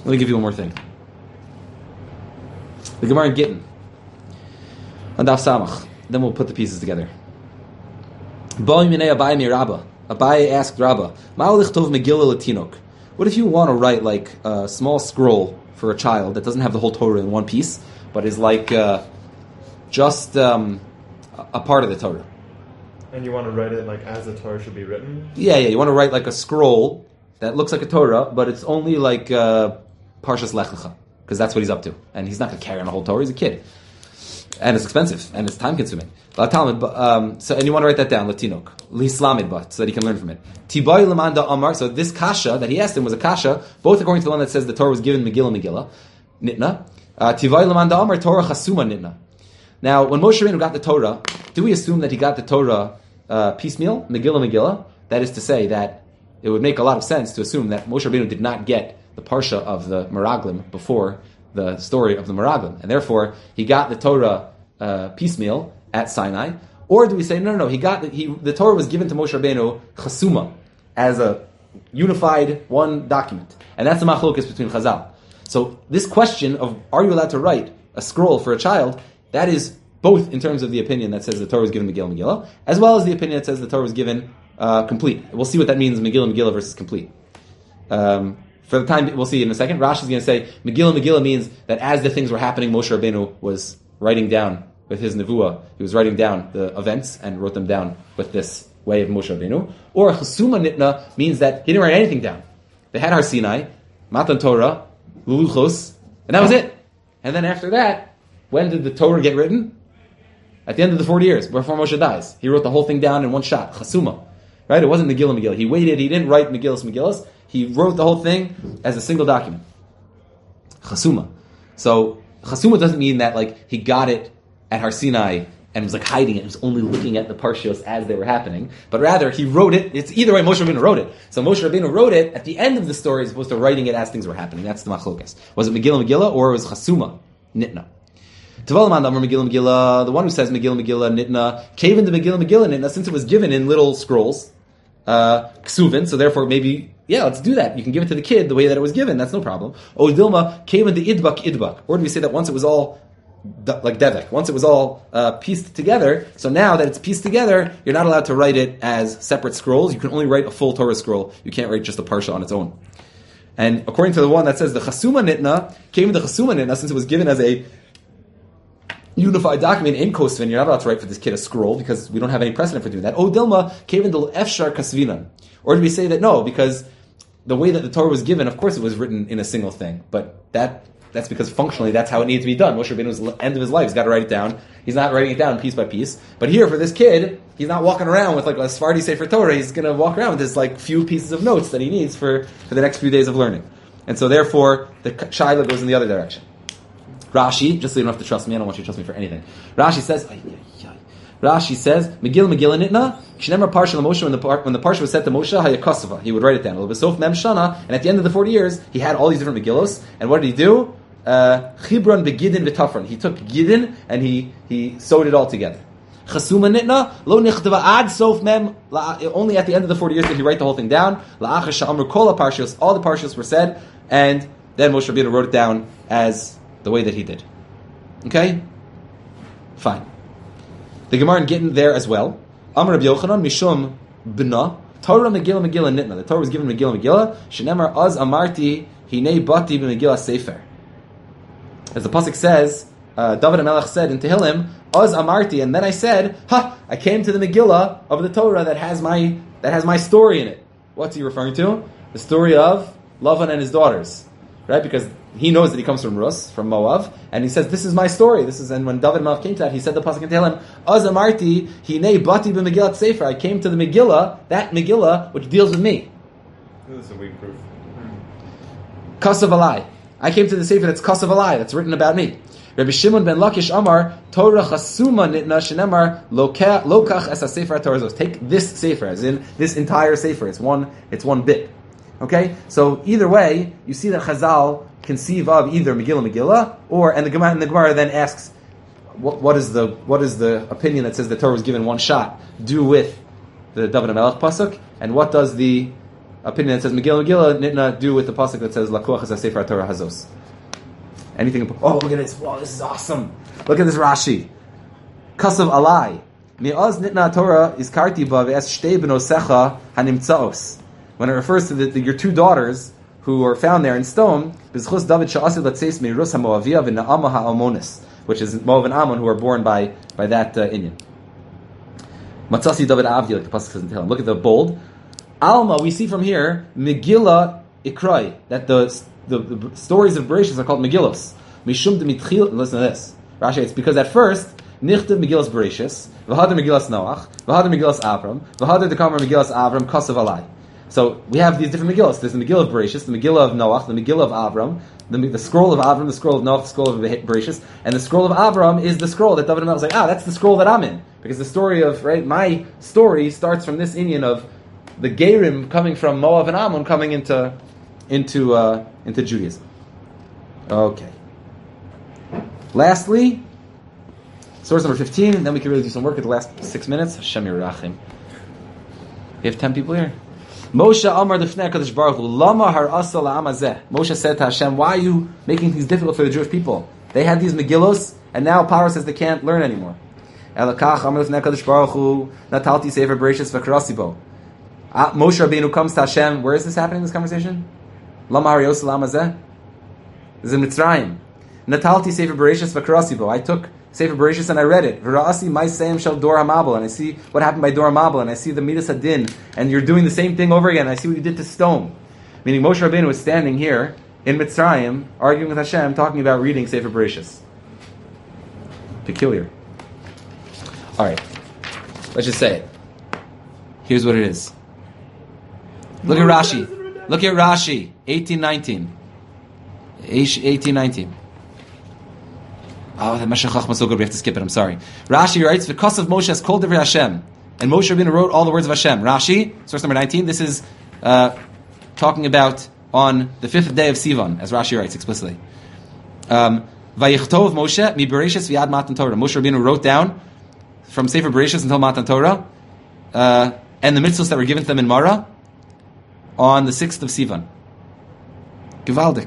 Let me give you one more thing. The Gemara in Gittin. On Daf Samach. Then we'll put the pieces together. Abaye asked Rabba, what if you want to write like a small scroll for a child that doesn't have the whole Torah in one piece, but is like just a part of the Torah? And you want to write it like as the Torah should be written? Yeah. You want to write like a scroll that looks like a Torah, but it's only like Parshas Lech Lecha, because that's what he's up to. And he's not going to carry on the whole Torah, he's a kid. And it's expensive, and it's time-consuming. So, and you want to write that down, Latinok, L'Islamid, but so that he can learn from it. Tibai Lamanda Amar. So this kasha that he asked him was a kasha, both according to the one that says the Torah was given Megillah, Nitna. Tibai Lamanda Amar Torah Chasuma Nitna. Now, when Moshe Rabbeinu got the Torah, do we assume that he got the Torah piecemeal, Megillah? That is to say that it would make a lot of sense to assume that Moshe Rabbeinu did not get the parsha of the Meraglim before the story of the Meraglim, and therefore he got the Torah piecemeal at Sinai. Or do we say no? The Torah was given to Moshe Rabbeinu chasuma as a unified one document, and that's the machlokas between Chazal. So this question of are you allowed to write a scroll for a child, that is both in terms of the opinion that says the Torah was given Megillah, as well as the opinion that says the Torah was given complete. We'll see what that means, Megillah versus complete. For the time, we'll see in a second. Rashi is going to say Megillah means that as the things were happening, Moshe Rabbeinu was writing down with his nevuah. He was writing down the events and wrote them down with this way of Moshe Rabbeinu. Or Chasuma Nitna means that he didn't write anything down. They had Har Sinai, Matan Torah, Luluchos, and that was it. And then after that, when did the Torah get written? At the end of the 40 years, before Moshe dies. He wrote the whole thing down in one shot, Chasuma. Right? It wasn't Megillah. He waited, he didn't write Megillas. He wrote the whole thing as a single document. Chasuma. So, Chasuma doesn't mean that like he got it at Har Sinai and was like hiding it, and was only looking at the parshios as they were happening, but rather he wrote it. It's either way Moshe Rabbeinu wrote it. So Moshe Rabbeinu wrote it at the end of the story as opposed to writing it as things were happening. That's the machlokas. Was it Megillah or was Chasuma Nitna? Tavalman Amar Megillah, the one who says Megillah Nitna, cave into Megillah Nitna, since it was given in little scrolls, ksuvin, so therefore maybe, yeah, let's do that. You can give it to the kid the way that it was given, that's no problem. O Dilma, cave into idbak. Or do we say that once it was all like devek, once it was all pieced together, so now that it's pieced together, you're not allowed to write it as separate scrolls. You can only write a full Torah scroll. You can't write just a parsha on its own. And according to the one that says the Chasuma Nitna, came into Chasuma Nitna, since it was given as a unified document in Kosvin, you're not allowed to write for this kid a scroll because we don't have any precedent for doing that. O Dilma came into Efshar Kasvinan. Or do we say that no, because the way that the Torah was given, of course it was written in a single thing, but that's because functionally that's how it needed to be done. Moshe Rabbeinu was the end of his life. He's got to write it down. He's not writing it down piece by piece. But here, for this kid, he's not walking around with like a Sephardi Sefer Torah. He's going to walk around with his like few pieces of notes that he needs for the next few days of learning. And so therefore, the Shaila goes in the other direction. Rashi, just so you don't have to trust me, I don't want you to trust me for anything. Rashi says, Megillah Nitna, Shnemer Parsha Moshe, when the Parsha was set to Moshe, Hayakosova, he would write it down. Sof Mem Shana, and at the end of the 40 years, he had all these different Megillos, and what did he do? Chibron begidin v'tafron. He took gidin and he sewed it all together. Chasuma Nitna, lo nichtava ad sof mem, only at the end of the 40 years did he write the whole thing down. La'achar sha'amru kol ha'parshos, all the parshos were said, and then Moshe Rabbeinu wrote it down as the way that he did. Okay? Fine. The Gemara in Gittin there as well. Amar Rabbi Yochanan, Mishum B'na, Torah Megillah Nitna. The Torah was given Megillah. Shenemar az amarti, hinei bati b'Megillah Sefer. As the pasuk says, David HaMelech said in Tehillim, az amarti, and then I said, I came to the Megillah of the Torah that has my story in it. What's he referring to? The story of Lavan and his daughters. Right? Because he knows that he comes from Rus, from Moav, and he says, this is my story. And when David HaMelech came to that, he said the pasuk in Tehillim, Az amarti, hinei bati b'Megillah Sefer. I came to the Megillah, that Megillah, which deals with me. This is a weak proof. Kasav alai. I came to the Sefer that's Kasav alai, that's written about me. Rabbi Shimon ben Lakish Amar, Torah Chasuma Nitna Shenemar Lokach es HaSefer HaTorah. Take this Sefer, as in this entire Sefer. It's one bit. Okay? So either way, you see that Chazal conceive of either Megillah, and the Gemara then asks, what is the opinion that says the Torah was given one shot do with the David HaMelech pasuk, and what does the opinion that says Megillah nitna do with the pasuk that says Lakuach es Sefer Torah Hazos. Anything? Oh, look at this! Wow, this is awesome! Look at this Rashi. Kasav alai mi'az nitna Torah is karti ba ve'es shtei benosecha hanimtzaos. When it refers to your two daughters who are found there in stone, b'zchus David she'asir latzeis meirus haMoaviyah v'na'ama ha'almonis, which is Moav and Ammon, who are born by that Indian. Matzasi David Avdi, like the pasuk says in Tehillim. Look at the bold. Alma, we see from here, Megillah Ikrai, that the stories of Bereshis are called Megillos. Mishum de mitchil. Listen to this. Rashi, it's because at first, Nichtav Megillas Bereshis, V'hadar Megillas Noach, V'hadar Megillas Avram, V'hadar Dekamar Megillas Avram, Kasav Alai. So we have these different Megillas. There's the Megillah of Bereshis, the Megillah of Noach, the Megillah of Avram, the scroll of Avram, the scroll of Noach, the scroll of Bereshis, and the scroll of Avram is the scroll that David HaMelech was like, that's the scroll that I'm in. Because the story of, my story starts from this Inyan of the Gerim coming from Moav and Ammon coming into Judaism. Okay. Lastly, source number 15, and then we can really do some work at the last 6 minutes. Hashem Yerachim. We have 10 people here. Moshe Amar Lifnei HaKadosh Baruch Hu, Lama har asa la'am hazeh. Moshe said to Hashem, why are you making things difficult for the Jewish people? They had these Megillos, and now Paro says they can't learn anymore. Elakach Amar Lifnei HaKadosh Baruch Hu, Natalti Sefer Bereshis v'Karasibo. Moshe Rabbeinu comes to Hashem. Where is this happening, this conversation? Lama har asa la'am hazeh? This is in Mitzrayim. Natalti Sefer Bereshis v'Karasibo. I took Sefer Bereshis and I read it. V'ra'asi ma'aseyim shel Dor HaMabel, and I see what happened by Dor HaMabel, and I see the Midas Hadin, and you're doing the same thing over again. I see what you did to stone. Meaning Moshe Rabbeinu was standing here in Mitzrayim, arguing with Hashem, talking about reading Sefer Bereshis. Peculiar. All right, let's just say it. Here's what it is. Look at Rashi. Look at Rashi, 1819. 1819. Oh, the Meshech Chachma so good, we have to skip it, I'm sorry. Rashi writes, because of Moshe has called Divrei Hashem, and Moshe Rabbeinu wrote all the words of Hashem. Rashi, source number 19, this is talking about on the 5th day of Sivan, as Rashi writes explicitly. Vayichtov Moshe, mi Bereshis v'yad Matan Torah. Moshe Rabbeinu wrote down from Sefer Bereshis until Matan Torah, and the mitzvahs that were given to them in Mara, on the 6th of Sivan. Gewaldik.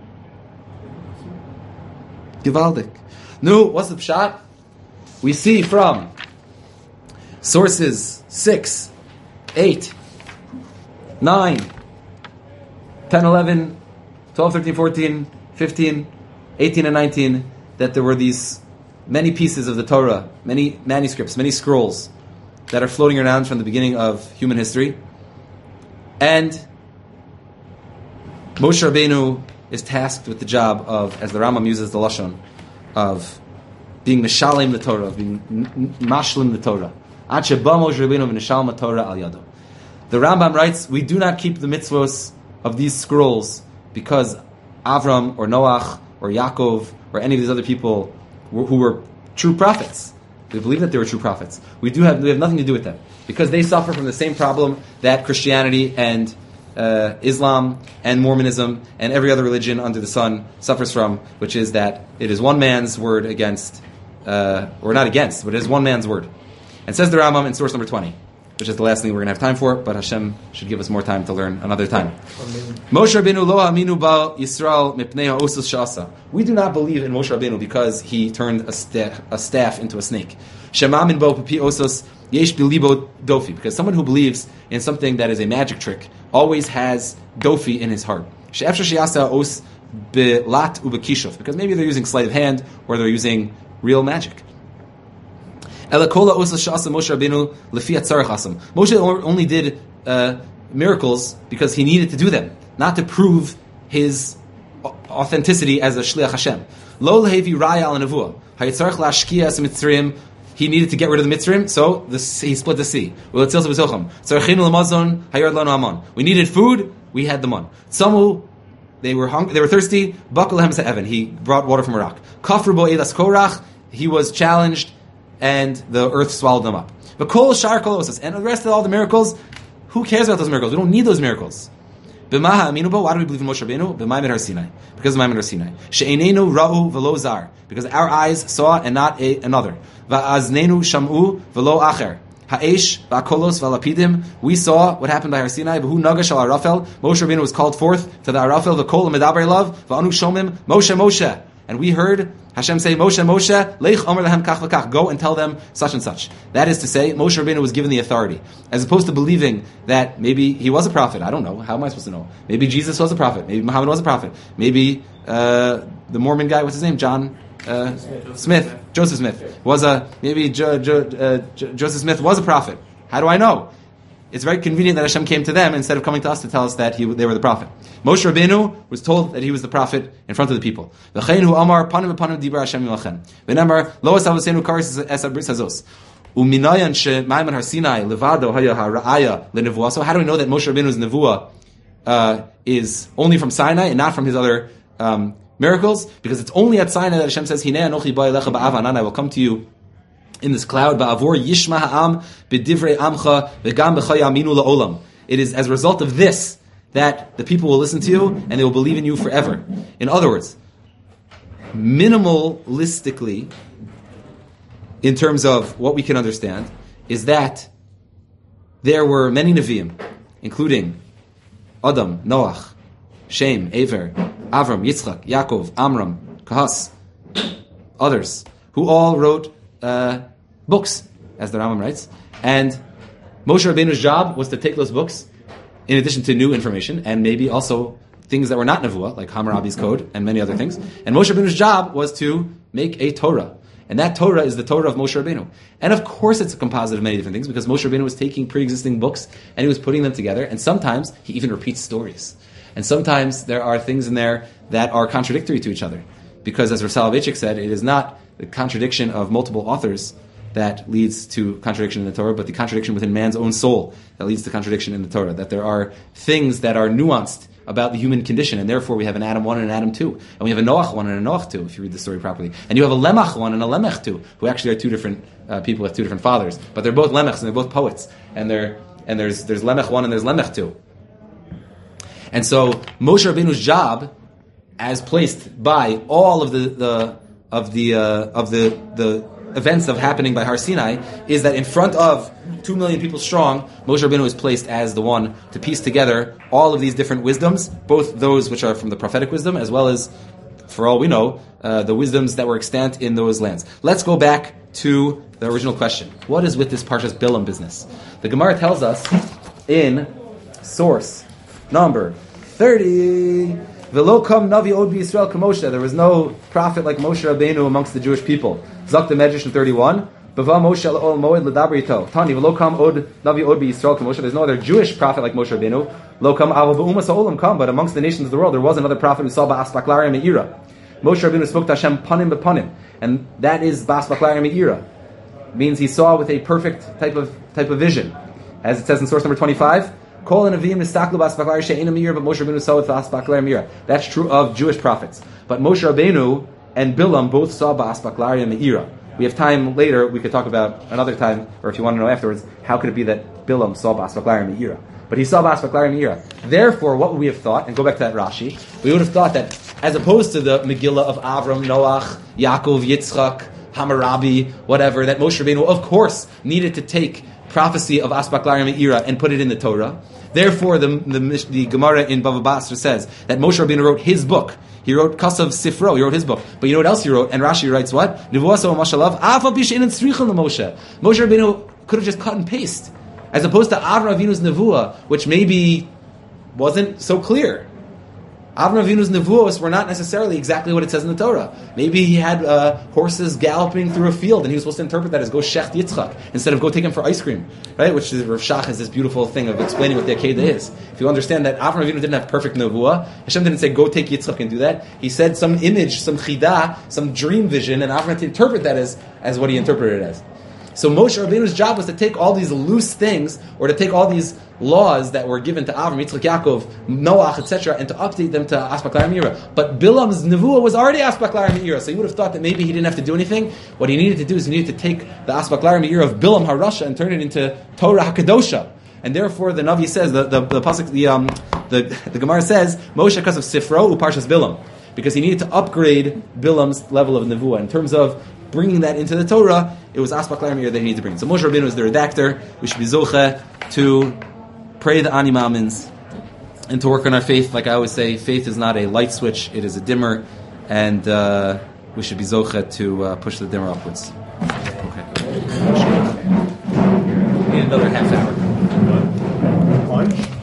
No, what's the pshat? We see from sources 6, 8, 9, 10, 11, 12, 13, 14, 15, 18, and 19 that there were these many pieces of the Torah, many manuscripts, many scrolls that are floating around from the beginning of human history. And Moshe Rabbeinu is tasked with the job of, as the Rambam uses the Lashon, of being Mishalim the Torah, of being Mashlim the Torah. The Rambam writes, we do not keep the mitzvos of these scrolls because Avram or Noach or Yaakov or any of these other people who were true prophets. We believe that they were true prophets. We have nothing to do with them because they suffer from the same problem that Christianity and Islam and Mormonism and every other religion under the sun suffers from, which is that it is one man's word against, or not against, but it is one man's word. And says the Rambam in source number 20, which is the last thing we're going to have time for, but Hashem should give us more time to learn another time. Moshe Rabbeinu lo aminu ba Yisrael mipnei ha'osus sha'asa. We do not believe in Moshe Rabbeinu because he turned a staff into a snake. Shema min bo papi osos yesh bilibo dofi. Because someone who believes in something that is a magic trick always has dofi in his heart. She'efshar she'asa os belat ubekishuf. Because maybe they're using sleight of hand or they're using real magic. Moshe only did miracles because he needed to do them, not to prove his authenticity as a shliach Hashem. He needed to get rid of the Mitzrayim, so he split the sea. We needed food, we had the man. They were hungry, they were thirsty. He brought water from a rock. He was challenged, and the earth swallowed them up. But kol shar kolosos, and the rest of all the miracles, who cares about those miracles? We don't need those miracles. Why do we believe in Moshe Rabbeinu? Because of Maimon Har Sinai. She'einenu ra'u v'lo zar. Because our eyes saw and not another. Va'aznenu sham'u v'lo acher. Ha'esh va'kolos va'lapidim. We saw what happened by Har Sinai. V'hu nagash al Arafel. Moshe Rabbeinu was called forth to the Arafel. V'kol medaber love. V'anu shomim. Moshe, Moshe. And we heard Hashem say, Moshe, Moshe, leich omer lahem kach v'kach. Go and tell them such and such. That is to say, Moshe Rabbeinu was given the authority. As opposed to believing that maybe he was a prophet. I don't know. How am I supposed to know? Maybe Jesus was a prophet. Maybe Muhammad was a prophet. Maybe the Mormon guy, what's his name? Joseph Smith was Joseph Smith was a prophet. How do I know? It's very convenient that Hashem came to them instead of coming to us to tell us that they were the prophet. Moshe Rabbeinu was told that he was the prophet in front of the people. V'cheinu amar panim v'panim dibra Hashem yilachem. V'nemar lo asavosenu karis es abris hazos. Uminayan she ma'aman Har Sinai levado haya ha'ra'aya lenevuah. So how do we know that Moshe Rabbeinu's nevuah is only from Sinai and not from his other miracles? Because it's only at Sinai that Hashem says, Hinei anochi ba'elecha ba'avanan, I will come to you in this cloud. Ba'avor yishma ha'am b'divrei amcha v'gam b'cha yaminu la'olam. It is as a result of this that the people will listen to you and they will believe in you forever. In other words, minimalistically, in terms of what we can understand, is that there were many Nevi'im, including Adam, Noach, Shem, Aver, Avram, Yitzchak, Yaakov, Amram, Kahas, others, who all wrote books, as the Rambam writes. And Moshe Rabbeinu's job was to take those books, in addition to new information, and maybe also things that were not Nevuah, like Hammurabi's Code and many other things. And Moshe Rabbeinu's job was to make a Torah. And that Torah is the Torah of Moshe Rabbeinu. And of course it's a composite of many different things, because Moshe Rabbeinu was taking pre-existing books and he was putting them together, and sometimes he even repeats stories. And sometimes there are things in there that are contradictory to each other. Because as Rav Soloveitchik said, it is not the contradiction of multiple authors that leads to contradiction in the Torah, but the contradiction within man's own soul that leads to contradiction in the Torah. That there are things that are nuanced about the human condition, and therefore we have an Adam 1 and an Adam 2. And we have a Noach 1 and a Noach 2, if you read the story properly. And you have a Lemach 1 and a Lemech 2, who actually are two different people with two different fathers. But they're both Lemechs, and they're both poets. And there's Lemech 1 and there's Lemech 2. And so Moshe Rabbeinu's job, as placed by all of the events of happening by Har Sinai, is that in front of 2 million people strong, Moshe Rabbeinu is placed as the one to piece together all of these different wisdoms, both those which are from the prophetic wisdom, as well as, for all we know, the wisdoms that were extant in those lands. Let's go back to the original question. What is with this Parshas Bilam business? The Gemara tells us in source number 30, V'lo kam navi od b'Yisrael k'Moshe. There was no prophet like Moshe Rabbeinu amongst the Jewish people. Zok the Medrash in 31. B'va Moshe l'ol moed l'daber ito. Tani v'lo kam od navi od b'Yisrael k'Moshe. There's no other Jewish prophet like Moshe Rabbeinu. Lo kam aval b'umas ha'olam kam. But amongst the nations of the world, there was another prophet who saw ba'aspaklaria me'ira. Moshe Rabbeinu spoke to Hashem panim b'panim, and that is ba'aspaklaria me'ira. Means he saw with a perfect type of vision, as it says in source number 25. Kol Nevi'im nistaklu ba'aspaklaria she'ena me'ira, but Moshe Rabbeinu saw with ba'aspaklaria me'ira. That's true of Jewish prophets. But Moshe Rabbeinu and Bilam both saw ba'aspaklaria me'ira. We have time later, we could talk about another time, or if you want to know afterwards, how could it be that Bilam saw ba'aspaklaria me'ira? But he saw ba'aspaklaria me'ira. Therefore, what would we have thought, and go back to that Rashi, we would have thought that, as opposed to the Megillah of Avram, Noach, Yaakov, Yitzchak, Hammurabi, whatever, that Moshe Rabbeinu, of course, needed to take prophecy of Aspaklaria Me'ira and put it in the Torah. Therefore, the Gemara in Bava Basra says that Moshe Rabbeinu wrote his book. He wrote Kasav Sifro. He wrote his book. But you know what else he wrote? And Rashi writes what? Nevuaso Mashalav Afa B'Shein Tzrichel Moshe. Moshe Rabbeinu could have just cut and paste, as opposed to Avram Avinu's Nevuah, which maybe wasn't so clear. Avram Avinu's Nevuos were not necessarily exactly what it says in the Torah. Maybe he had horses galloping through a field, and he was supposed to interpret that as go shecht Yitzchak, instead of go take him for ice cream, right? Which is, Rav Shach has this beautiful thing of explaining what the Akedah is. If you understand that Avram Avinu didn't have perfect Nevuah, Hashem didn't say go take Yitzchak and do that. He said some image, some chidah, some dream vision, and Avram had to interpret that as what he interpreted it as. So Moshe Rabbeinu's job was to take all these loose things, or to take all these laws that were given to Avram, Yitzchak, Yaakov, Noach, etc., and to update them to Aspaklaria Me'ira. But Bilam's Nevuah was already Aspaklaria Me'ira, so you would have thought that maybe he didn't have to do anything. What he needed to do is he needed to take the Aspaklaria Me'ira of Bilam HaRasha and turn it into Torah HaKadosha. And therefore, the Navi says, the pasuk, the Gemara says, Moshe Kasav Sifro Uparshas Bilam, because he needed to upgrade Bilam's level of Nevuah in terms of bringing that into the Torah, it was Aspak Laramir that he needed to bring. So Moshe Rabbeinu is the redactor. We should be zoche to pray the Ani Ma'amins and to work on our faith. Like I always say, faith is not a light switch; it is a dimmer, and we should be zoche to push the dimmer upwards. Okay. We need another half hour. Lunch?